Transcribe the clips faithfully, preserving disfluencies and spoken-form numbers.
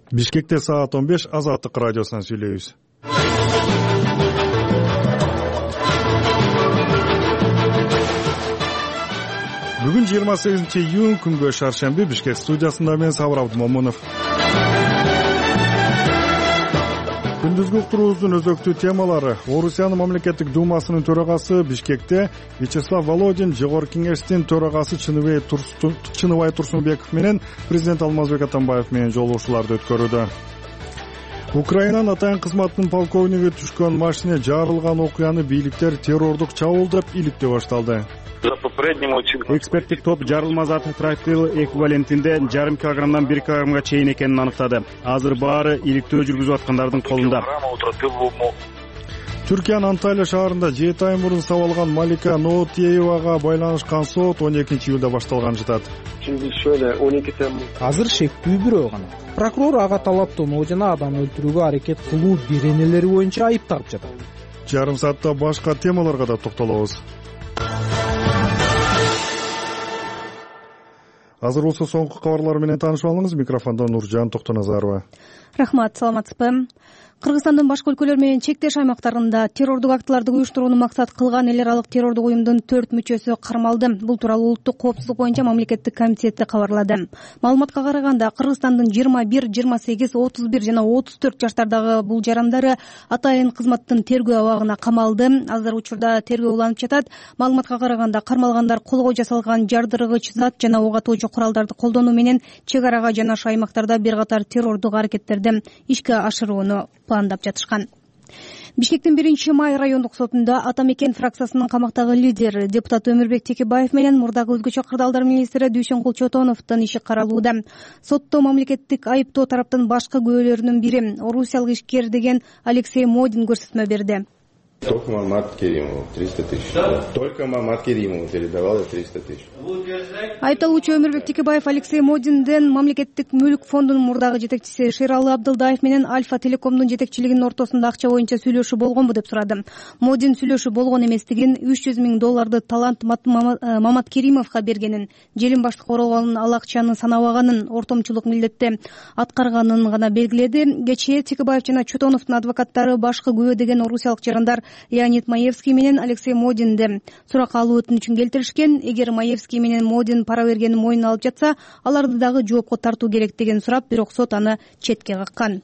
Бишкекте саат он беш, Азаттык радиосунан сүйлөйбүз. Бүгүн жыйырма сегизинчи июнь, күнгө шаршемби. Бишкек студиясында мен Сабыр Абдымомунов. Күндүзгү уктуруубуздун өзөктүү темалары: Орусиянын мамлекеттик думасынын төрагасы Бишкекте Вячеслав Володин, Жогорку кеңештин төрагасы Чыныбай Турсунбеков менен президент Алмазбек Атамбаев менен жолугушууларды өткөрүүдө. Украинанын атайын кызматынын полковниги түшкөн машине жарылган окуяны бийликтер террордук чабуул деп иликтөө башталды. Эксперттик топ жарылма зат тротил эквивалентинде жарым килограммдан бир килограммга чейин экенин аныктады. Азыр баары иликтөө жүргүзүп аткандардын колунда. Түркиянын Анталия шаарында жети ай мурун сабалган Малика Ноотиевага байланышкан сот он экинчи июлда башталган жатат. Азыр шектүү бирөө гана. Прокурор ага талаптонуу жана адам өлтүрүүгө аракет кылуу беренелери боюнча айыпталып жатат. Жарым саатта башка темаларга да токтолобуз. Азыр болсо соңку кабарлар менен таанышып алыңыз. Микрофондо Нуржан Токтоназарова. Рахмат, саламатсызбы? Кыргызстандын башка өлкөлөр менен чектеш аймактарында террордук актыларды уюштурууну максат кылган эл аралык террордук уюмдун төрт мүчөсү кармалды. Бул тууралуу Улуттук коопсуздук боюнча мамлекеттик комитети кабарлады. Маалыматка караганда, Кыргызстандын жыйырма бир, жыйырма сегиз, отуз бир жана отуз төрт жаштардагы бул жарандары атайын кызматтын тергөө абагына камалды. Азыр учурда тергөө уланып жатат. Маалыматка караганда, кармалгандар колго жасалган жардыргыч зат жана ок атуучу куралдарды колдонуу менен чек арага жанаша аймактарда бир катар террордук аракеттерди ишке ашырууну пландап жатышкан. Бишкектин биринчи май райондук сотунда Ата мекен фракциясынын камактагы лидери депутат Өмүрбек Текебаев менен мурдагы өзгөчө кырдаалдар министри Дүйшөнкул Чотоновдун иши каралууда. Сотто мамлекеттик айыптоо тараптын башкы күбөлөрүнүн бири, орусиялык ишкер деген Алексей Модин көрсөтмө берди. Только Мамат Керимову триста тысяч. Только Мамат Керимову передавала триста тысяч. Айыпталуучу Өмүрбек Текебаев Алексей Модинден мамлекеттик мүлк фондунун мурдагы жетекчиси Шералы Абдылдаев менен Альфа Телекомдун жетекчилигинин ортосунда акча боюнча сүйлөшүү болгонбу деп сурады. Модин сүйлөшүү болгон эместигин, үч жүз миң долларды талант Мамат Керимовго бергенин, желин баштык оролгонун, ал акчаны санабаганын, ортомчулук милдетти аткарганын гана белгиледи. Кечээ Текебаев жана Чотоновдун адвокаттары башкы күбө деген орусиялык жарандар Леонид Маевский менен Алексей Модинди суракка алуу өтүнүчүн келтиришкен. Эгер Маевский менен Модин пара бергенин мойнуна алып жатса, аларды дагы жоопко тартуу керек деген сурап, бирок сот аны четке каккан.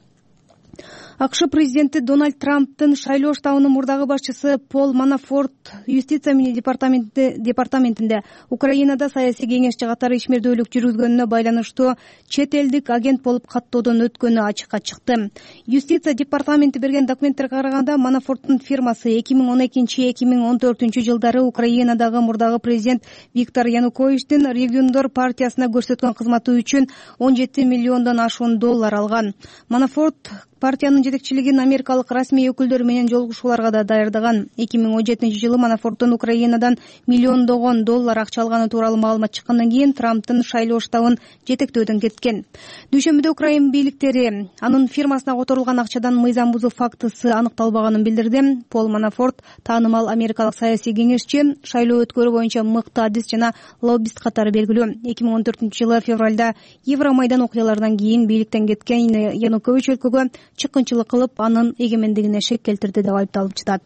АКШ президенти Дональд Трамптын шайлоо штабынын мурдагы башчысы Пол Манафорт юстиция департаментинде Украинада саясий кеңешчи катары ишмердүүлүк жүргүзгөнүнө байланыштуу чет элдик агент болуп каттоодон өткөнү ачыкка чыкты. Юстиция департаменти берген документтерге караганда, Манафорттун фирмасы эки миң он экинчи эки миң он төртүнчү жылдары Украинадагы мурдагы президент Виктор Януковичтин Региондор партиясына көрсөткөн кызматы үчүн он жети миллиондон ашуун доллар алган. Манафорт партиянын жетекчилигин америкалык расмий өкүлдөрү менен жолугушууларга да даярдаган. эки миң он жетинчи жылы Манафорттун Украинадан миллиондогон доллар акча алганы тууралуу маалымат чыккандан кийин Трамптын шайлоо штабын жетектөөдөн кеткен. Дүйшөмбүдө Украин бийликтери анын фирмасына которулган акчадан мыйзам бузуу фактысы аныкталбаганын билдирди. Пол Манафорт таанымал америкалык саясий кеңешчи, шайлоо өткөрүү боюнча мыкты адис жана лоббист катары белгилүү. эки миң он төртүнчү жылы февралда Евромайдан окуяларынан кийин бийликтен кеткен Янукович өлкөгө чыккынчылык кылып, анын эгемендигине шек келтирди деп айыпталып жатат.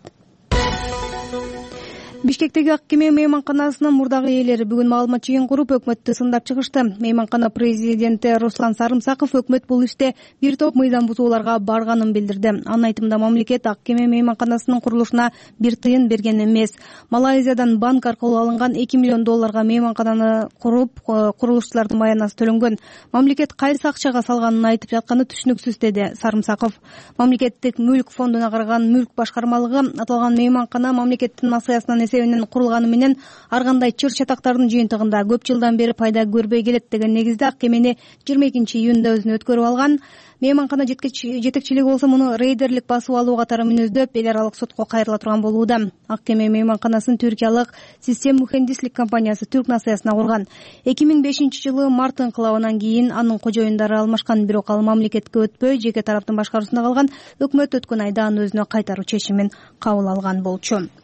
Бишкектеги ак кеме мейманканасынын мурдагы ээлери бүгүн маалымат жыйын куруп, өкмөттү сындап чыгышты. Мейманкана президенти Руслан Сарымсаков өкмөт бул иште бир топ мыйзам бузууларга барганын билдирди. Анын айтымында, мамлекет ак кеме мейманканасынын курулушуна бир тыйын берген эмес. Малайзиядан банк аркылуу алынган эки миллион долларга мейманкананы куруп, курулушчулардын маянасы төлөнгөн. Мамлекет кайсы акчага салганын айтып жатканы түшүнүксүз, деди Сарымсаков. Мамлекеттик мүлк фондуна караган мүлк башкармалыгы аталган мейманкана мамлекеттин насыясынан эсебинен курулганы менен ар кандай чыр чатактардын жыйынтыгында көп жылдан бери пайда көрбөй келет деген негизде ак кемени жыйырма экинчи июнда өзүнө өткөрүп алган. Мейманкана жетекчилиги болсо муну рейдерлик басып алуу катары мүнөздөп, эл аралык сотко кайрыла турган болууда. Ак кеме мейманканасын түркиялык Систем мухендислик компаниясы Түрк насыясына курган. эки миң бешинчи жылы март инкылабынан кийин анын кожоюндары алмашкан, бирок ал мамлекетке өтпөй, жеке тараптын башкаруусунда калган. Өкмөт өткөн айда аны өзүнө кайтаруу чечимин кабыл алган болчу.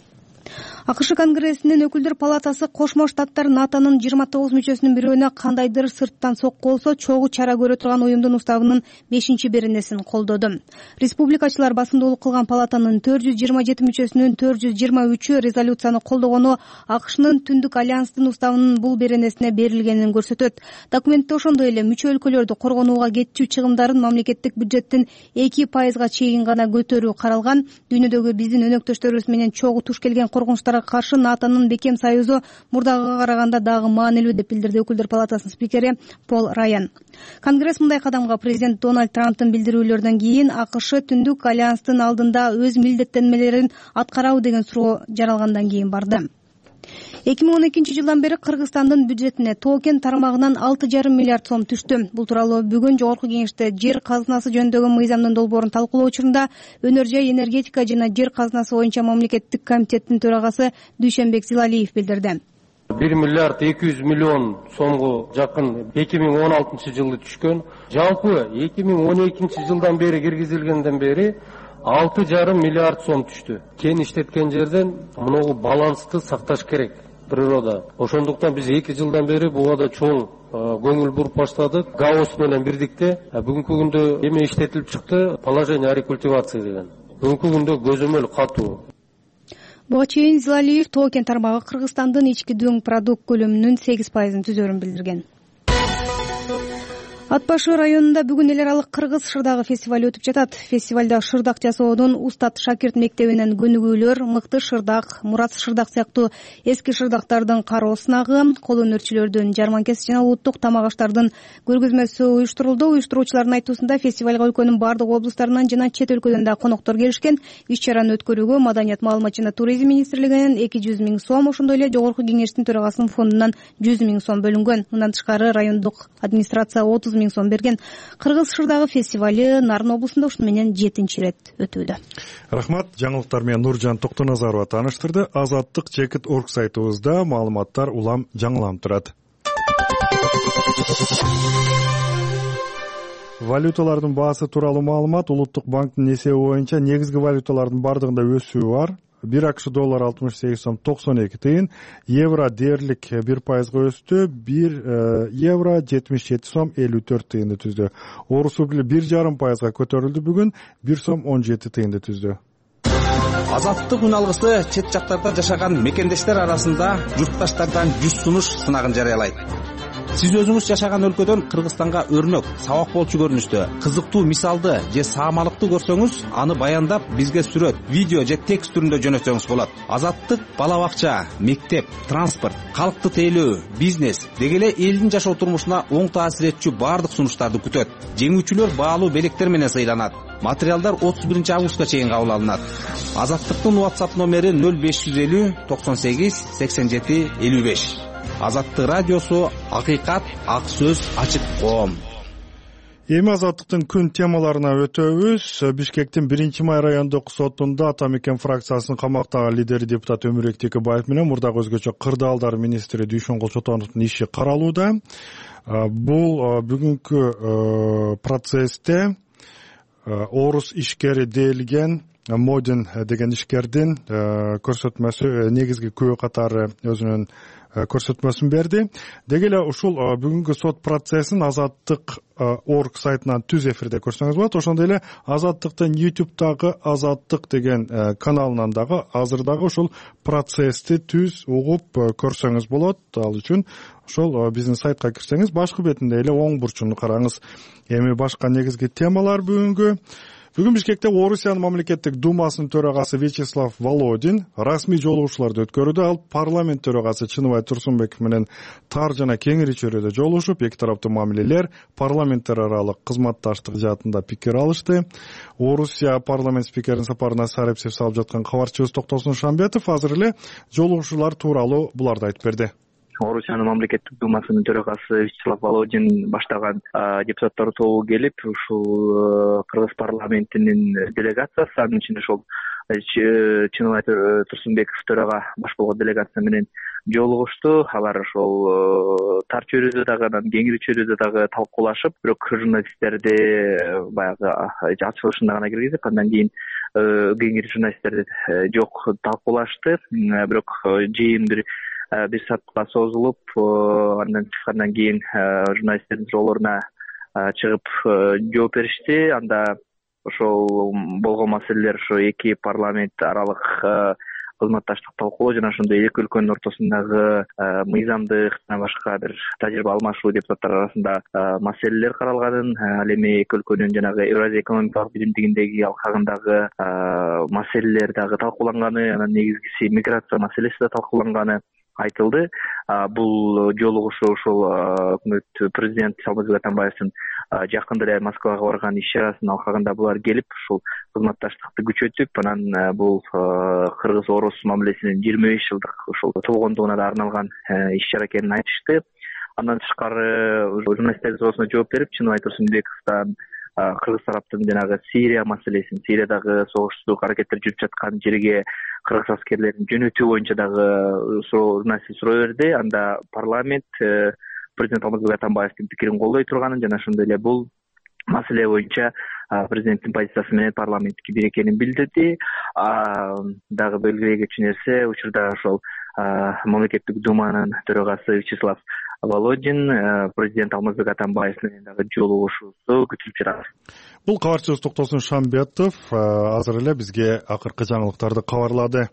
АКШ Конгрессинин өкүлдөр палатасы Кошмо Штаттар НАТОнун жыйырма тогуз мүчөсүнүн бирөөнө кандайдыр сырттан сокку болсо чогуу чара көрө турган уюмдун уставынын бешинчи беренесин колдоду. Республикачылар басымдуулук кылган палатанын төрт жүз жыйырма жети мүчөсүнүн төрт жүз жыйырма үчү резолюцияны колдогону АКШнын Түндүк альянстын уставынын бул беренесине берилгенин көрсөтөт. Документте ошондой эле мүчө өлкөлөрдү коргонууга кетчү чыгымдарын мамлекеттик бюджеттин эки пайызга чейин гана көтөрүү каралган. Дүйнөдөгү биздин өнөктөштөрүбүз менен чогуу туш келген коркунучтарга каршы НАТОнун бекем союзу мурдагыга караганда дагы маанилүү деп билдирди өкүлдөр палатасынын спикери Пол Раян. Конгресс мындай кадамга президент Дональд Трамптын билдирүүлөрүнөн кийин АКШ Түндүк альянстын алдында өз милдеттенмелерин аткарабы деген суроо жаралгандан кийин барды. эки миң он экинчи жылдан бери Кыргызстандын бюджетине токен тармагынан алты жарым миллиард сом түштү. Бул тууралуу бүгүн Жогорку Кеңеште жер казынасы жөнүндөгү мыйзамдын долбоорун талкуулоо учурунда Өнөр жай энергетика жана жер казынасы боюнча мамлекеттик комитеттин төрагасы Дүйшөнбек Зилалиев билдирди. бир миллиард эки жүз миллион сомго жакын эки миң он алтынчы жылы түшкөн. Жалпы эки миң он экинчи жылдан бери киргизилгенден бери алты жарым миллиард сом түштү. Кен иштеткен жерден мынагу балансты сакташ керек природа. Ошондуктан биз эки жылдан бери буга да чоң көңүл буруп баштадык. ГАОС менен бирдикте бүгүнкү күндө эме иштетилип чыкты, положение о рекультивации деген. Бүгүнкү күндө көзөмөл катуу. Буга чейин Зилалиев токен тармагы Кыргызстандын ички дөң продукт көлөмүнүн сегиз пайызын түзөрүн билдирген. Ат башы районунда бүгүн эл аралык кыргыз шырдагы фестиваль өтүп жатат. Фестивалда шырдак жасоодон Устат Шакирт мектебинен көнүгүүлөр, мыкты шырдак, Мурат шырдак сыяктуу эски шырдактардын кароо сынагы, кол өнөрчүлөрдүн жарманкеси жана улуттук тамак аштардын көргөзмөсү уюштурулду. Уюштуруучулардын айтуусунда фестивалга өлкөнүн бардык облустарынан жана чет өлкөдөн да коноктор келишкен. Иш-чараны өткөрүүгө Маданият, маалымат жана туризм министрлигинен эки жүз миң сом, ошондой эле Жогорку Кеңештин төрагасынын фондунан жүз миң сом бөлүнгөн. Мындан тышкары райондук администрация отуз миң сом берген. Кыргыз шырдагы фестиваль Нарын облусунда ушуну менен жетинчи ирет өтүүдө. Рахмат. Жаңылыктар менен Нуржан Токтоназарова тааныштырды. Азаттык чекит орг сайтыбызда маалыматтар улам жаңыланып турат. Валюталардын баасы тууралуу маалымат. Улуттук банктын эсеби боюнча негизги валюталардын бардыгында өсүү бар. бир АКШ доллар алтымыш сегиз сом токсон эки тыйын, евро дээрлик бир пайызга өстү, бир евро жетимиш жети сом элүү төрт тыйынды түздү. Орус рубли бир жарым пайызга көтөрүлдү, бүгүн бир сом он жети тыйынды түздү. Азаттык үн алгысы чет жактарда жашаган мекендештер арасында журтташтардан жүз сунуш сынагын жарыялайт. Сиз өзүңүз жашаган өлкөдөн Кыргызстанга өрнөк, сабак болчу көрүнүштө, кызыктуу мисалды же саамалыкты көрсөңүз, аны баяндап бизге сүрөт, видео же текст түрүндө жөнөтсөңүз болот. Азаттык бала бакча, мектеп, транспорт, калкты тейлөө, бизнес деги эле элдин жашоо турмушуна оң таасир этчү баардык сунуштарды күтөт. Жеңүүчүлөр баалуу белектер менен сыйланат. Материалдар отуз биринчи августка чейин кабыл алынат. Азаттыктын WhatsApp номери нөл беш жүз элүү токсон сегиз сексен жети элүү беш. Азаттык радиосу, акыйкат, ак сөз, ачык коом. Эми Азаттыктын күн темаларына өтөбүз. Бишкектин биринчи май райондук сотунда Ата Мекен фракциясынын камактагы лидери депутат Өмүрбек Текебаев менен мурдагы өзгөчө кырдаалдар министри Дүйшөнгул Чотоновдун иши каралууда. Бул бүгүнкү процессте орус ишкери дээлген Модин деген ишкердин көрсөтмөсү негизги күбө катары өзүнүн көрсөтмөсүн берди. Деги эле ушул бүгүнкү сот процессин Азаттык орг сайтынан түз эфирде көрсөңүз болот. Ошондой эле Азаттыктын YouTube'дагы Азаттык деген каналынан дагы азыр дагы ушул процессти түз угуп көрсөңүз болот. Ал үчүн ошол биздин сайтка кирсеңиз башкы бетинде эле оң бурчуну караңыз. Эми башка негизги темалар бүгүнкү. Бүгүн Бишкекте Орусиянын мамлекеттик думасынын төрагасы Вячеслав Володин расмий жолугушууларды өткөрүүдө. Ал парламент төрагасы Чыныбай Турсунбеков менен тар жана кеңири чөйрөдө жолугушуп, эки тараптуу мамилелер, парламенттер аралык кызматташтык жаатында пикир алышты. Орусия парламент спикеринин сапарына сарепсиз салып жаткан кабарчыбыз Токтосун Шамбетов азыр эле жолугушуулар тууралуу буларды айтып берди. Орусиянын мамлекеттик думасынын төрагасы Вячеслав Володин баштаган депутаттар тобу келип, ушул Кыргыз парламентинин делегациясы, анын ичинде ошол Чыныбай Турсунбеков төрага баш болгон делегация менен жолугушту. Алар ошол тар чөйрөдө дагы, анан кеңири чөйрөдө дагы талкуулашып, бирок журналисттерди баягы ачылышында гана киргизип, андан кийин кеңири журналисттерди жок талкуулашты, бирок жыйын бир бир саатка созулуп, андан чыккандан кийин журналисттердин суроолоруна чыгып жооп беришти. Анда ошол болгон маселелер ошо эки парламент аралык кызматташтык талкуулоо жана ошондой эки өлкөнүн ортосундагы мыйзамдык жана башка бир тажрыйба алмашуу депутаттар арасында маселелер каралганын, ал эми эки өлкөнүн жанагы Евразия экономикалык биримдигиндеги алкагындагы маселелер дагы талкууланганы, анан негизгиси миграция маселеси да талкууланганы айтылды. Бул жолугушуу ушул өкмөт президент Алмазбек Атамбаевдин жакында эле Москвага барган иш чарасынын алкагында булар келип, ушул кызматташтыкты күчөтүп, анан бул кыргыз-орус мамилесинин жыйырма беш жылдык ушул толгондугуна да арналган иш чара экенин айтышты. Андан тышкары журналисттердин суроосуна жооп берип, Чыныбай Турсунбековдон кыргыз тараптын жанагы Сирия маселесин, Сириядагы согуштук аракеттер жүрүп жаткан жерге кыргыз аскерлерин жөнөтүү боюнча дагы журналисттер суроо берди. Анда парламент президент Алмазбек Атамбаевдин пикирин колдой турганын жана ошондой эле бул маселе боюнча президенттин позициясы менен парламентке бир экенин билдирди. Дагы белгилей кетчү нерсе, учурда ошол мамлекеттик думанын төрагасы Вячеслав Володин президент Алмазбек Атамбаев менен дагы жолугушуусу күтүлүп жатат. Бул кабарчыбыз Токтосун Шамбетов азыр эле бизге акыркы жаңылыктарды кабарлады.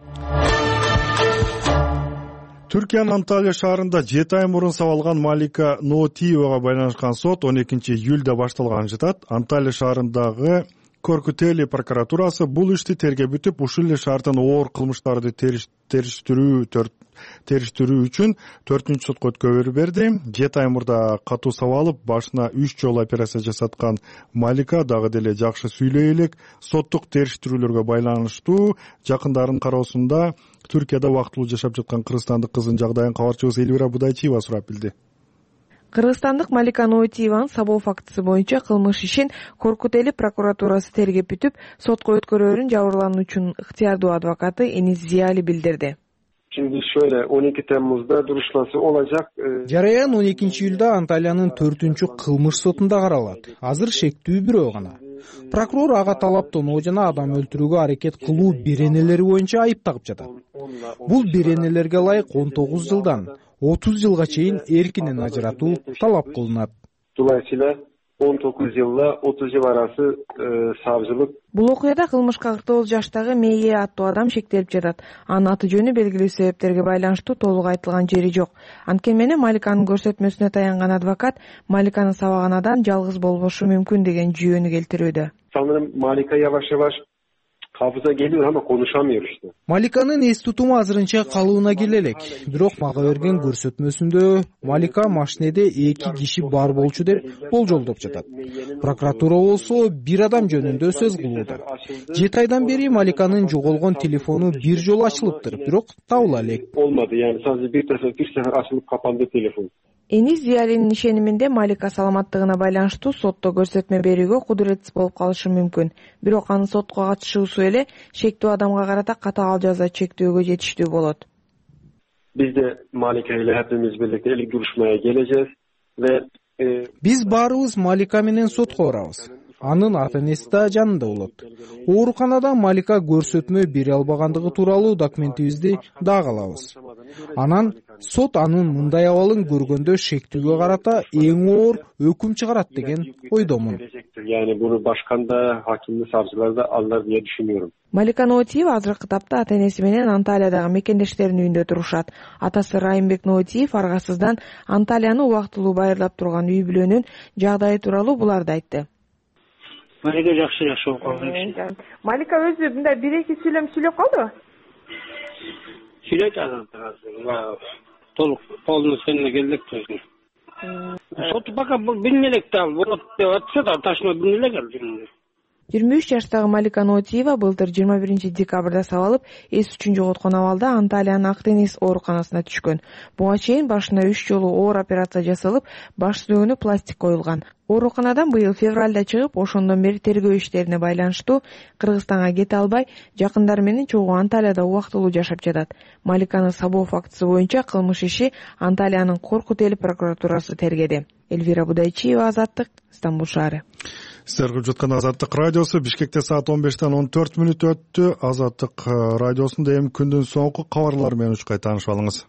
Түркиянын Анталия шаарында жети ай мурун сабалган Малика Ноотиевага байланышкан сот он экинчи июлда башталган жатат. Анталия шаарындагы Коркутели прокуратурасы бул ишти тергеп бүтүп, ушул эле шаардын оор кылмыштарды териштирүү териштирүү үчүн төртүнчү сотко өткөрүү берди. жети ай мурда катуу сабалып, башына үч жолу операция жасаткан Малика дагы деле жакшы сүйлөй элек. Соттук териштирүүлөргө байланыштуу жакындарынын кароосунда Түркияда убактылуу жашап жаткан кыргызстандык кыздын жагдайын кабарчыбыз Элвира Будайчиева сурап билди. Кыргызстандык Малика Ноотиеванын сабоо фактысы боюнча кылмыш ишин Коркутели прокуратурасы тергеп бүтүп, сотко өткөрүүрүн жабырлануучунун ыктыярдуу адвокаты Энис Зияли билдирди. Şimdi şöyle on iki Temmuz'da duruşması olacak. Жараян он экинчи июлда Анталиянын төртүнчү кылмыш сотунда каралат. Азыр шектүү бирөө гана. Прокурор ага талап тоноо жана адам өлтүрүүгө аракет кылуу беренелери боюнча айып тагып жатат. Бул беренелерге ылайык он тогуз жылдан отуз жылга чейин эркинен ажыратуу талап кылынат. Dolayısıyla on dokuz yılla otuz yıl arası e, savcılık. Бул окуяда кылмышка ыкты жаштагы Мейе аттуу адам шектелип жатат. Анын аты жөнү белгилүү себептерге байланыштуу толук айтылган жери жок. Анткени менен Маликанын көрсөтмөсүнө таянган адвокат Маликаны сабаган адам жалгыз болбошу мүмкүн деген жүйөнү келтирүүдө. Sanırım Malika yavaş yavaş hafıza geliyor ama konuşamıyor işte. Маликанын эс тутуму азырынча калыбына келе элек. Бирок мага берген көрсөтмөсүндө Малика машинеде эки киши бар болчу деп болжолдоп жатат. Прокуратура болсо бир адам жөнүндө сөз кылууда. жети айдан бери Маликанын жоголгон телефону бир жолу ачылыптыр, бирок табыла элек. Olmadı yani sadece bir sefer bir sefer açılıp kapandı telefon. Энис Зиялинин ишениминде Малика саламаттыгына байланыштуу сотто көрсөтмө берүүгө кудуретсиз болуп калышы мүмкүн. Бирок анын сотко катышуусу эле шектүү адамга карата катаал жаза чектөөгө жетиштүү болот. Biz de Malika ile hepimiz birlikte ilk duruşmaya geleceğiz ve e, Биз баарыбыз Малика менен сотко барабыз. Анын ата-энеси да жанында болот. Ооруканада Малика көрсөтмө бере албагандыгы тууралуу документибизди дагы алабыз. Анан сот анын мындай абалын көргөндө шектүүгө карата эң оор өкүм чыгарат деген ойдомун. Yani bunu başkan da, hakim de, savcılar da alırlar diye düşünüyorum. Малика Ноотиева азыркы тапта ата-энеси менен Анталиядагы мекендештеринин үйүндө турушат. Атасы Райымбек Ноотиев аргасыздан Анталияны убактылуу байырлап турган үй бүлөнүн жагдайы тууралуу буларды айтты. Малика жакшы жашоо калган. Малика өзү мындай бир эки сүйлөм сүйлөп калдыбы? Сүйлөйт азыр. Толук полностью келдик өзү. Сот пока билмелек да, вот деп атса да ташына билмелек ал. жыйырма үч жаштагы Малика Ноотиева былтыр жыйырма биринчи декабрда сабалып, эс үчүн жоготкон абалда Анталиянын Ак-Дениз ооруканасына түшкөн. Буга чейин башына үч жолу оор операция жасалып, баш сөөгүнө пластик коюлган. Ооруканадан быйыл февралда чыгып, ошондон бери тергөө иштерине байланыштуу Кыргызстанга кете албай, жакындары менен чогуу Анталияда убактылуу жашап жатат. Маликанын сабоо фактысы боюнча кылмыш иши Анталиянын Коркутели прокуратурасы тергеди. Элвира Будайчиева, Азаттык, Стамбул шаары. Сиздер угуп жаткан Азаттык радиосу. Бишкекте саат он бештен он төрт мүнөт өттү. Азаттык радиосунда эми күндүн соңку кабарлары менен учкай таанышып алыңыз.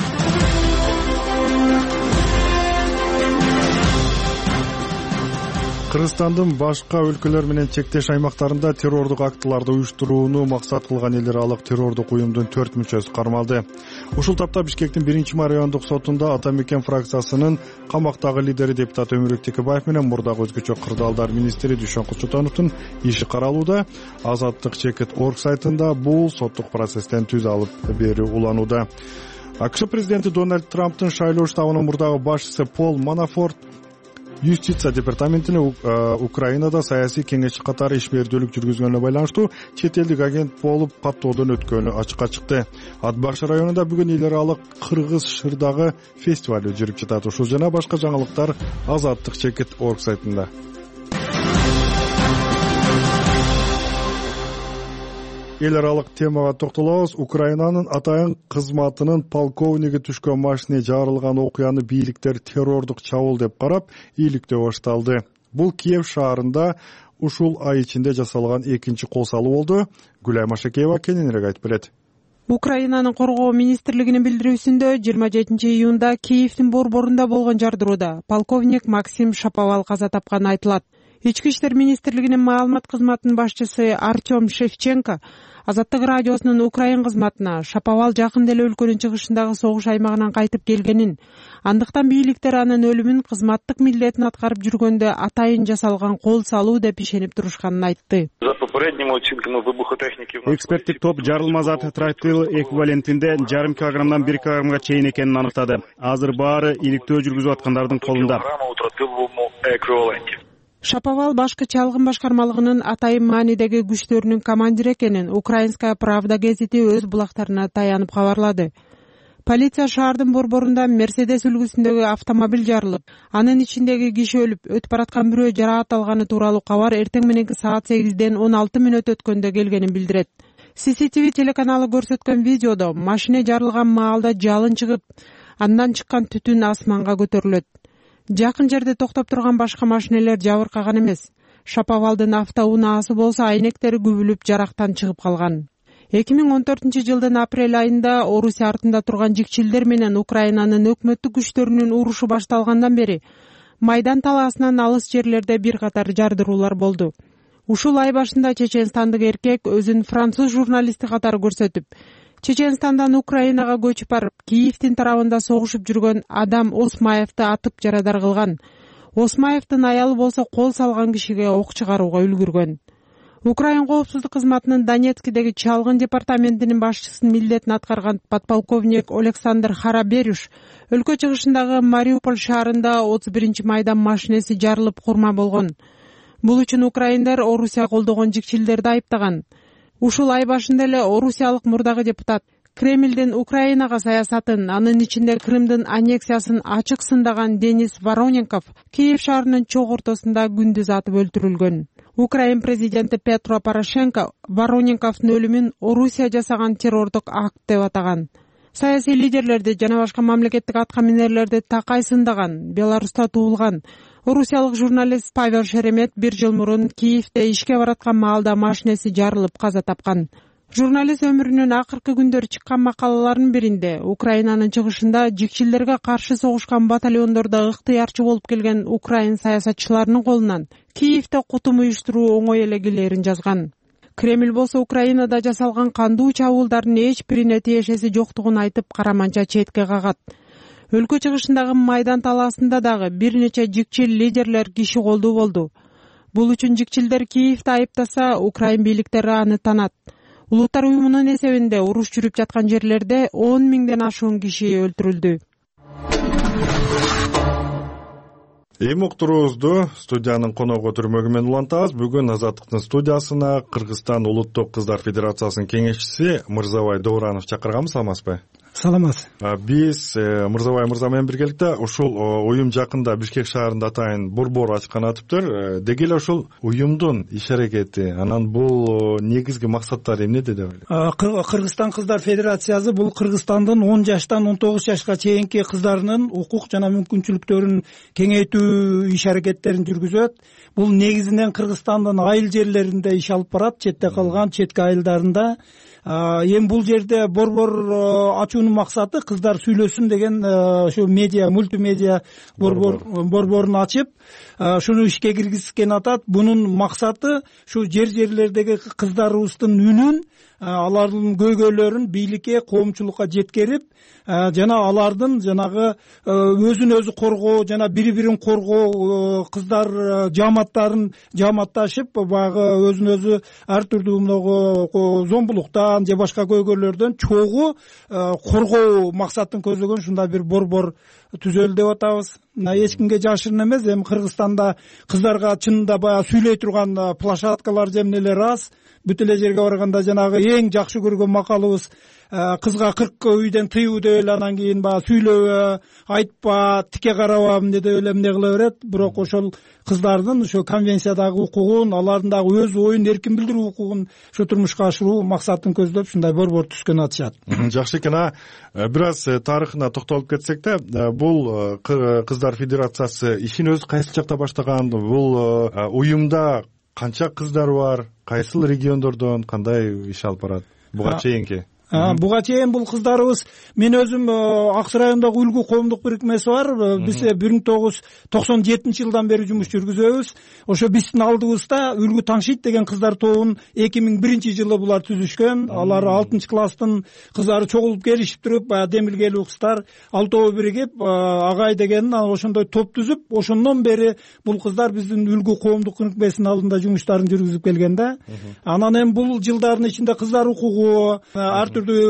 Кыргызстандын башка өлкөлөр менен чектеш аймактарында террордук актыларды уюштурууну максат кылган эл аралык террордук уюмдун төрт мүчөсү кармалды. Ушул тапта Бишкектин биринчи райондук сотунда Ата Мекен фракциясынын камактагы лидери депутат Өмүрбек Текебаев менен мурдагы өзгөчө кырдаалдар министри Дүйшөн Кучутановдун иши каралууда. Азаттык чекит орг сайтында бул соттук процесстен түз алып берүү уланууда. АКШ президенти Дональд Трамптын шайлоо штабынын мурдагы башчысы Пол Манафорт Юстиция департаментине Украинада саясий кеңешчи катары ишмердүүлүк жүргүзгөнүнө байланыштуу чет элдик агент болуп каттоодон өткөнү ачыкка чыкты. Ат Бакш районунда бүгүн эл аралык кыргыз шырдагы фестиваль жүрүп жатат. Ушул жана башка жаңылыктар Азаттык чекит орг сайтында. Эл аралык темага токтолобуз. Украинанын атайын кызматынын полковниги түшкөн машине жарылган окуяны бийликтер террордук чабуул деп карап ийгиликтөө башталды. Бул Киев шаарында ушул ай ичинде жасалган экинчи кол салуу болду. Гүлай Машакеева кененирээк айтып берет. Украинанын коргоо министрлигинин билдирүүсүндө жыйырма жетинчи июнда Киевдин борборунда болгон жардырууда полковник Максим Шаповал каза тапканы айтылат. Ички иштер министрлигинин маалымат кызматынын башчысы Артем Шевченко Азаттык радиосунун Украин кызматына Шаповал жакында эле өлкөнүн чыгышындагы согуш аймагынан кайтып келгенин, андыктан бийликтер анын өлүмүн кызматтык милдетин аткарып жүргөндө атайын жасалган кол салуу деп ишенип турушканын айтты. Эксперттик топ жарылма зат тротил эквивалентинде жарым килограммдан бир килограммга чейин экенин аныктады. Азыр баары иликтөө жүргүзүп аткандардын колунда. Шаповал башкы чалгын башкармалыгынын атайын маанидеги күчтөрүнүн командири экенин Украинская правда гезити өз булактарына таянып кабарлады. Полиция шаардын борборунда Мерседес үлгүсүндөгү автомобиль жарылып, анын ичиндеги киши өлүп, өтүп бараткан бирөө жараат алганы тууралуу кабар эртең мененки саат сегизден он алты мүнөт өткөндө келгенин билдирет. си си ти ви телеканалы көрсөткөн видеодо машине жарылган маалда жалын чыгып, андан чыккан түтүн асманга көтөрүлөт. Жакын жерде токтоп турган башка машинелер жабыркаган эмес. Шаповалдын автоунаасы болсо айнектери күбүлүп жарактан чыгып калган. эки миң он төртүнчү жылдын апрель айында Орусия артында турган жикчилдер менен Украинанын өкмөттүк күчтөрүнүн урушу башталгандан бери Майдан талаасынан алыс жерлерде бир катар жардыруулар болду. Ушул ай башында чеченстандык эркек өзүн француз журналисти катары көрсөтүп, Чеченстандан Украинага көчүп барып, Киевдин тарабында согушуп жүргөн Адам Осмаевди атып жарадар кылган. Осмаевдин аялы болсо кол салган кишиге ок чыгарууга үлгүргөн. Украин коопсуздук кызматынын Донецкидеги чалгын департаментинин башчысынын милдетин аткарган подполковник Александр Хараберюш өлкө чыгышындагы Мариуполь шаарында отуз биринчи майда машинеси жарылып курма болгон. Бул үчүн украиндер Орусия колдогон жикчилдерди айыптаган. Ушул ай башында эле орусиялык мурдагы депутат Кремлдин Украинага саясатын, анын ичинде Крымдын аннексиясын ачык сындаган Денис Вороненков Киев шаарынын чок ортосунда күндүз атып өлтүрүлгөн. Украин президенти Петро Порошенко Вороненковдун өлүмүн Орусия жасаган террордук акт деп атаган. Саясий лидерлерди жана башка мамлекеттик аткаминерлерди такай сындаган, Беларуста туулган орусиялык журналист Павел Шеремет бир жыл мурун Киевде ишке бараткан маалда машинеси жарылып каза тапкан. Журналист өмүрүнүн акыркы күндөрү чыккан макалаларынын биринде Украинанын чыгышында жикчилерге каршы согушкан батальондордо ыктыярчы болуп келген украин саясатчыларынын колунан Киевде кутум уюштуруу оңой эле келерин жазган. Кремль болсо Украинада жасалган кандуу чабуулдардын эч бирине тиешеси жоктугун айтып караманча четке кагат. Өлкө чыгышындагы Майдан талаасында дагы бир нече жикчил лидерлер киши колдуу болду. Бул үчүн жикчилдер Киевди айыптаса, Украин бийликтери аны танат. Улуттар уюмунун эсебинде уруш жүрүп жаткан жерлерде он миңден ашуун киши өлтүрүлдү. Эми уктуруубузду студиянын коногу түрмөгү менен улантабыз. Бүгүн Азаттыктын студиясына Кыргызстан Улуттук кыздар федерациясынын кеңешчиси Мырзабай Добуранов чакырганбыз, саламатсызбы? саламатсыз. Биз Мырзабай мырза менен биргеликте ушул уюм жакында Бишкек шаарында атайын борбор ачкан атыптыр. Деги эле ушул уюмдун иш аракети, анан бул негизги максаттары эмнеде деп ойлойм? Кыргызстан кыздар федерациясы бул Кыргызстандын он жаштан он тогуз жашка чейинки кыздарынын укук жана мүмкүнчүлүктөрүн кеңейтүү иш аракеттерин жүргүзөт. Бул негизинен Кыргызстандын айыл жерлеринде иш алып барат, четте калган четки айылдарында. Эми бул жерде борбор ачуунун максаты кыздар сүйлөсүн деген ушу медиа, мультимедиа борбор борборун ачып, шуну ишке киргизген атат. Бунун максаты ушу жер жерлердеги кыздарыбыздын үнүн, алардын көйгөйлөрүн бийликке, коомчулукка жеткерип, жана алардын жанагы өзүн өзү коргоо жана бири-бирин коргоо, кыздар жааматтарын жааматташып, баягы өзүн өзү ар түрдүү мынагу зомбулуктан же башка көйгөйлөрдөн чогуу коргоо максатын көзөгөн ушундай бир борбор түзөлдү деп атабыз. Мына эч кимге жашырын эмес, эми Кыргызстанда кыздарга чынында баягы сүйлөй турган площадкалар жемнелер аз. Бүт эле жерге барганда жанагы эң жакшы көргөн макалыбыз кызга кырк үйдөн тыюу деп эле, анан кийин баягы сүйлөбө, айтпа, тике караба эмне деп эле эмне кыла берет. Бирок ошол кыздардын ошо конвенциядагы укугун, алардын дагы өз оюн эркин билдирүү укугун ошо турмушка ашыруу максатын көздөп ушундай борбор түзгөн атышат. Жакшы экен. Бир аз тарыхына токтолуп кетсек да, бул кыздар федерациясы ишин өзү кайсы жакта баштаган? Бул уюмда канча кыздар бар? Кайсыл региондордон кандай иш алып барат буга чейинки? Буга чейин бул кыздарыбыз, мен өзүм Ак Суу районундагы Үлгү коомдук бирикмеси бар. Биз бир миң тогуз жүз токсон жетинчи жылдан бери жумуш жүргүзөбүз. Ошо биздин алдыбызда Үлгү Таңшит деген кыздар тобун эки миң биринчи жылы булар түзүшкөн. Алар алтынчы класстын кыздары чогулуп келишип туруп, баягы демилгелүү кыздар алтоо биригип, Агай деген ошондой топ түзүп, ошондон бери бул кыздар биздин Үлгү коомдук бирикмесинин алдында жумуштарын жүргүзүп келген да. Анан эми бул жылдардын ичинде кыздар укугу, ар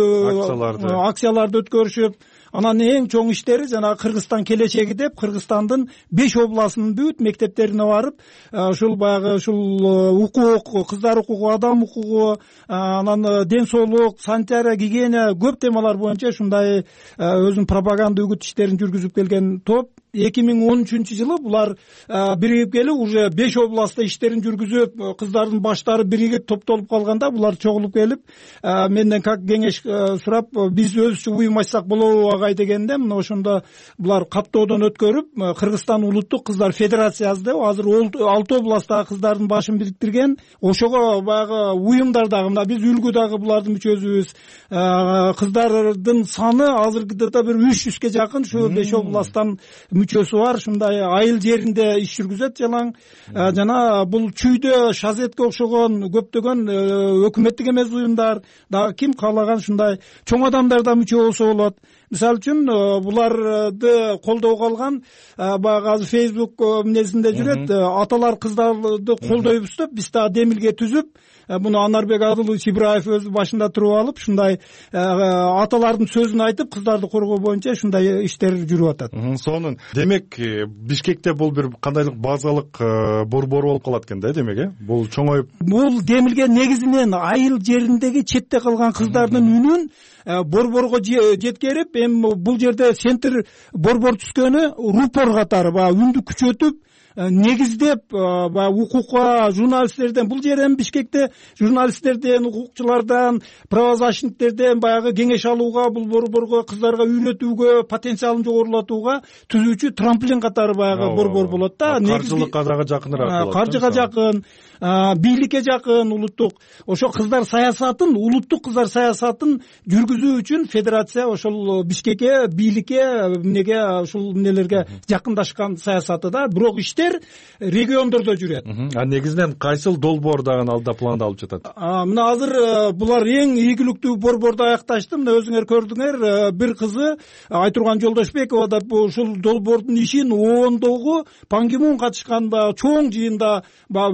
түрдүү акцияларды өткөрүшүп, анан эң чоң иштери жана Кыргызстан келечеги деп Кыргызстандын беш областынын бүт мектептерине барып, ушул баягы ушул укук, кыздар укугу, адам укугу, анан ден соолук, санитария, гигиена көп темалар боюнча ушундай өзүнүн пропаганда үгүт иштерин жүргүзүп келген топ. эки миң он үчүнчү жылы булар биригип келип, уже беш областта иштерин жүргүзүп, кыздардын баштары биригип топтолуп калганда, булар чогулуп келип, менден как кеңеш сурап, биз өзүбүзчө уюм ачсак болобу Агай дегенде, мына ошондо булар каттоодон өткөрүп, Кыргызстан улуттук кыздар федерациясы деп азыр алты областтагы кыздардын башын бириктирген. Ошого баягы уюмдар дагы, мына биз Үлгү дагы булардын мүчөсүбүз. Кыздардын саны азыркыда бир үч жүзгө жакын ушу беш областтан мүчөсү бар. Ушундай айыл жеринде иш жүргүзөт жалаң. Жана бул чүйдө Шазетке окшогон көптөгөн өкмөттүк эмес уюмдар, дагы ким каалаган ушундай чоң адамдар да мүчө болсо болот. Мисалы үчүн буларды колдоого алган баягы азыр Facebook эмнесинде жүрөт, аталар кыздарды колдойбуз деп биз да демилге түзүп, буну Анарбек Адылович Ибраев өзү башында туруп алып, ушундай аталардын сөзүн айтып, кыздарды коргоо боюнча ушундай иштер жүрүп атат. Сонун. Демек, Бишкекте бул бир кандайлык базалык борбор болуп калат экен да, демек, э? Бул чоңоюп. Бул демилге негизинен айыл жериндеги четте калган кыздардын үнүн борборго жеткерип, эми бул жерде центр борбор түзгөнү рупор катары баягы үндү күчөтүп, негиздеп, баягы укукка, журналисттерден, бул жер эми Бишкекте журналисттерден, укукчулардан, правозащитниктерден баягы кеңеш алууга, бул борборго кыздарга үйрөтүүгө, потенциалын жогорулатууга түзүүчү трамплин катары баягы борбор болот да. Каржылыкка дагы жакыныраак болот. Каржыга жакын, бийликке жакын, улуттук. Ошо кыздар саясатын, улуттук кыздар саясатын жүргүзүү үчүн федерация ошол Бишкекке, бийликке, эмнеге, ушул эмнелерге жакындашкан саясаты да. Бирок иштер региондордо жүрөт. А негизинен кайсыл долбоор дагы алда планда алып жатат? Мына азыр булар эң ийгиликтүү борборду аякташты. Мына өзүңөр көрдүңөр, бир кызы Айтурган Жолдошбекова да ушул долбоордун ишин оондогу Пан Ги Мун катышкан чоң жыйында Үлгү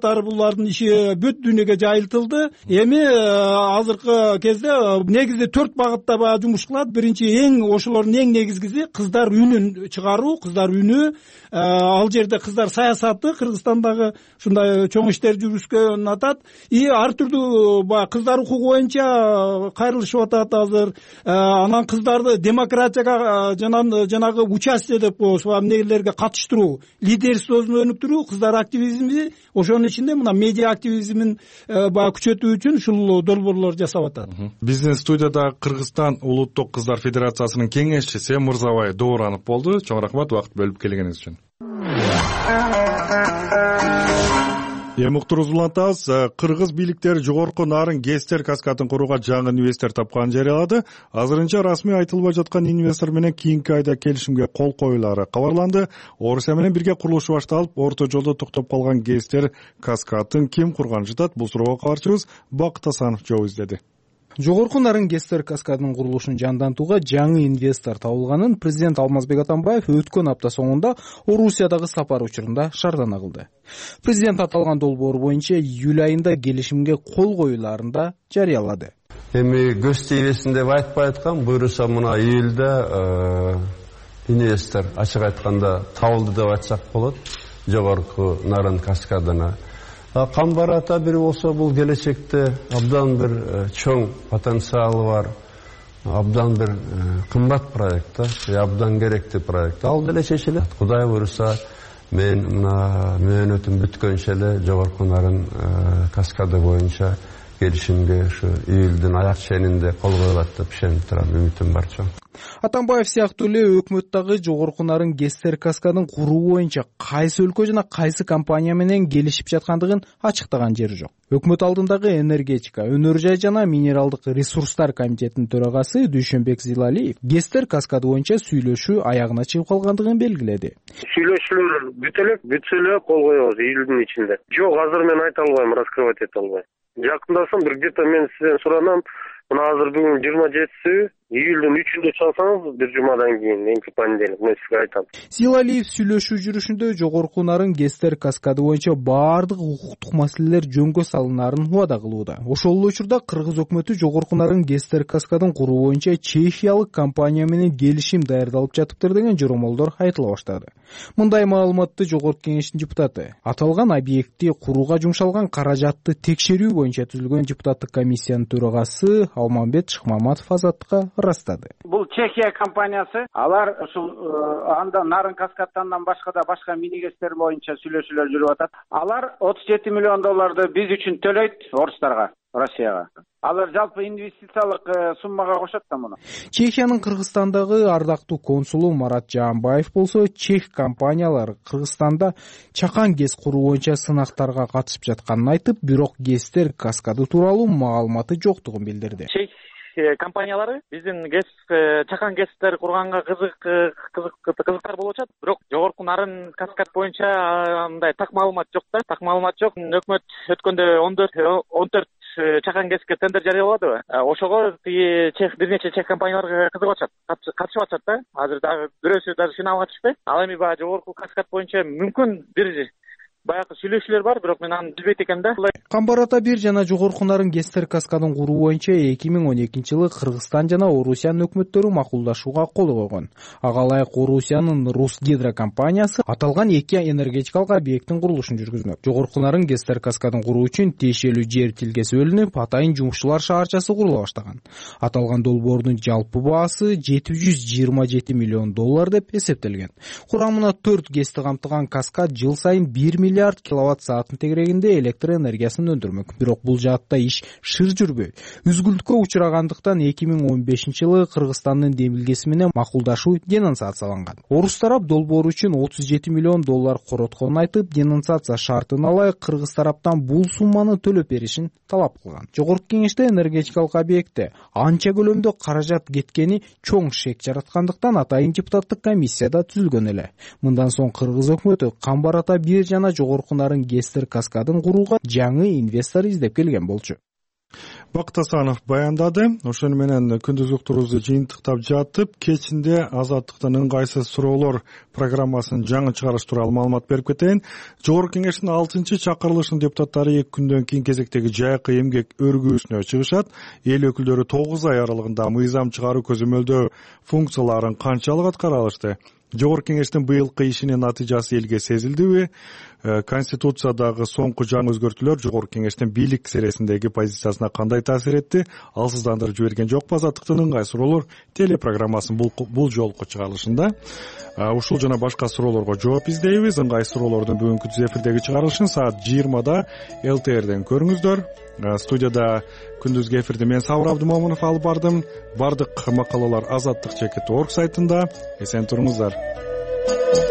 катары булардын иши бүт дүйнөгө жайылтылды. Эми азыркы кезде негизде төрт багытта баягы жумуш кылат. Биринчи эң ошолордун эң негизгиси кыздар үнүн чыгаруу, кыздар үнү. Ал жерде кыздар саясаты Кыргызстандагы ушундай чоң иштер жүргүзгөнүн атат. И ар түрдүү баягы кыздар укугу боюнча кайрылышып атат азыр. Анан кыздарды демократияга жана жанагы участие деп коебуз, эмнелерге катыштыруу, лидерствосун өнүктүрүү, кыздар активизми, ошонун ичинде мына медиа активизмин баягы күчөтүү үчүн ушул долбоорлор жасап атат. Биздин студияда Кыргызстан улуттук кыздар федерациясынын кеңешчиси Мырзабай Дооранов болду. Чоң рахмат убакыт бөлүп келгениңиз үчүн. Эми уктуруубузду улантабыз. Кыргыз бийликтери жогорку нарын ГЭСтер каскадын курууга жаңы инвестор тапканын жарыялады. Азырынча расмий айтылбай жаткан инвестор менен кийинки айда келишимге кол коюлары кабарланды. Орусия менен бирге курулушу башталып, орто жолдо токтоп калган ГЭСтер каскадын ким курганын жатат? Бул суроого кабарчыбыз Бакыт Асанов жооп издеди. Жогорку нарын ГЭСтер каскадынын курулушун жандантууга жаңы инвестор табылганын президент Алмазбек Атамбаев өткөн апта соңунда Орусиядагы сапар учурунда шаардана кылды. Президент аталган долбоор боюнча июль айында келишимге кол коюларын да жарыялады. Эми көз тийбесин деп айтпай аткам, буюрса мына июлда инвестор ачык айтканда табылды деп айтсак болот. Жогорку нарын каскадына Камбар ата бир болсо бул келечекте абдан бир чоң потенциалы бар, абдан бир кымбат проект, абдан керектүү проект. Ал деле чечилет. Кудай буйруса мен мына мөөнөтүм бүткөнчө эле жогорку нарын каскады боюнча келишимге ушу июлдун аяк ченинде кол коюлат деп ишенип турам, үмүтүм бар чоң. Атамбаев сыяктуу эле өкмөттөгү жогорку нарын ГЭСтер каскадын куруу боюнча кайсы өлкө жана кайсы компания менен келишип жаткандыгын ачыктаган жери жок. Өкмөт алдындагы энергетика, өнөр жай жана минералдык ресурстар комитетинин төрагасы Дүйшөнбек Зилалиев ГЭСтер каскады боюнча сүйлөшүү аягына чыгып калгандыгын белгиледи. Сүйлөшүүлөр бүт элек, бүтсө эле кол коебуз июлдун ичинде. Жок, азыр мен айта албайм, раскрывать эте албайм. Жакындасам бир где-то мен сизден суранам. Мына азыр бүгүн жыйырма жетиси, июлдун үчүндө чалсаңыз бир жумадан кийин, эки понедельник, мен сизге айтам. Зилалиев сүйлөшүү жүрүшүндө жогорку нарын ГЭСтер каскады боюнча баардык укуктук маселелер жөнгө салынаарын убада кылууда. Ошол эле учурда Кыргыз өкмөтү жогорку нарын ГЭСтер каскадын куруу боюнча чехиялык компания менен келишим даярдалып жатыптыр деген жоромолдор айтыла баштады. Мындай маалыматты жогорку кеңештин депутаты аталган объектти курууга жумшалган каражатты текшерүү боюнча түзүлгөн депутаттык комиссиянын төрагасы Алмамбет Шыкмаматов Азаттыкка ырастады. Бул Чехия компаниясы, алар ушул анда нарын каскадтан башка да башка мини ГЭСтер боюнча сүйлөшүүлөр жүрүп атат. Алар отуз жети миллион долларды биз үчүн төлөйт орустарга, Россияга. Алар жалпы инвестициялык суммага кошот да муну. Чехиянын Кыргызстандагы ардактуу консулу Марат Жаанбаев болсо, чех компаниялары Кыргызстанда чакан ГЭС куруу боюнча сынактарга катышып жатканын айтып, бирок ГЭСтер каскады тууралуу маалыматы жоктугун билдирди. Чех компаниялары биздин ГЭС чакан ГЭСтер курганга кызык кызыктар болуп атат, бирок жогорку нарын каскад боюнча мындай так маалымат жок да, так маалымат жок. Өкмөт өткөндө он төрт чакан ГЭСке тендер жарыяладыбы? Ошого тиги чех бир нече чех компаниялар кызыгып атышат, катышып атышат да. Азыр дагы бирөөсү даже финалга түшпөйт. Ал эми баягы жогорку каскад боюнча мүмкүн бир баягы сүйлөшүүлөр бар, бирок мен аны билбейт экенмин да. Камбар ата бир жана жогорку нарын ГЭСтер каскадын куруу боюнча эки миң он экинчи жылы Кыргызстан жана Орусиянын өкмөттөрү макулдашууга кол койгон. Ага ылайык Орусиянын Русгидро компаниясы аталган эки энергетикалык объекттин курулушун жүргүзмөк. Жогорку нарын ГЭСтер каскадын куруу үчүн тиешелүү жер тилкеси бөлүнүп, атайын жумушчулар шаарчасы курула баштаган. Аталган долбоордун жалпы баасы жети жүз жыйырма жети миллион доллар деп эсептелген. Курамына төрт ГЭСти камтыган каскад жыл сайын бир миллиард киловатт саатын тегерегинде электр энергиясын өндүрмөк. Бирок бул жаатта иш шыр жүрбөй. Үзгүлтүккө учурагандыктан эки миң он бешинчи жылы Кыргызстандын демилгеси менен макулдашуу денонсацияланган. Орус тарап долбоор үчүн отуз жети миллион доллар коротконун айтып, денонсация шартына ылайык Кыргыз тараптан бул сумманы төлөп беришин талап кылган. Жогорку кеңеште энергетикалык объектте анча көлөмдө каражат кеткени чоң шек жараткандыктан атайын депутаттык комиссияда түзүлгөн эле. Мындан соң Кыргыз өкмөтү Камбар ата бир жана жогорку нарын ГЭСтер каскадын курууга жаңы инвестор издеп келген болчу. Бакыт Асанов баяндады. Ошону менен күндүзгү уктуруубузду жыйынтыктап жатып, кечинде Азаттыктын ыңгайсыз суроолор программасынын жаңы чыгарышы тууралуу маалымат берип кетейин. Жогорку Кеңештин алтынчы чакырылышынын депутаттары эки күндөн кийин кезектеги жайкы эмгек өргүүсүнө чыгышат. Эл өкүлдөрү тогуз ай аралыгында мыйзам чыгаруу көзөмөлдөө функцияларын канчалык аткара алышты? Жогорку Кеңештин быйылкы ишинин натыйжасы элге сезилдиби? Конституциядагы соңку жаңы өзгөртүүлөр Жогорку Кеңештин бийлик сересиндеги позициясына кандай таасир этти? Алсыздандырып жиберген жокпу? Азаттыктын ыңгай суроолор телепрограммасынын бул жолку чыгарылышында ушул жана башка суроолорго жооп издейбиз. Ыңгай суроолордун бүгүнкү түз эфирдеги чыгарылышын саат жыйырмада эл тэ эрден көрүңүздөр. Студияда күндүзгү эфирди мен Сабыр Абдымомунов алып бардым. Бардык макалалар азаттык чекит точка орг сайтында. Эсен туруңуздар.